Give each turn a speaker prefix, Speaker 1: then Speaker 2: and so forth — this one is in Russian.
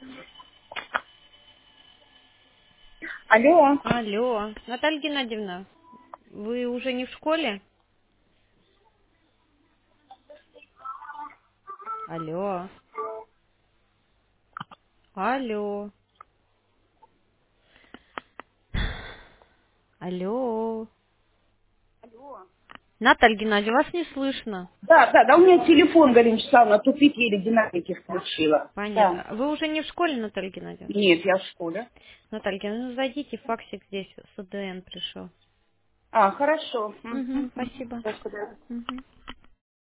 Speaker 1: Алло.
Speaker 2: Алло, Наталья Геннадьевна, вы уже не в школе? Алло, алло, алло. Наталья Геннадьевна, вас не слышно.
Speaker 1: Да, у меня телефон, Галина Вячеславовна, тупик еле динамики включила. Да.
Speaker 2: Понятно. Вы уже не в школе, Наталья Геннадьевна?
Speaker 1: Нет, я в школе.
Speaker 2: Наталья Геннадьевна, ну зайдите, факсик здесь с АДН пришел.
Speaker 1: А, хорошо.
Speaker 2: Угу, спасибо.
Speaker 1: До свидания.
Speaker 2: Мгм.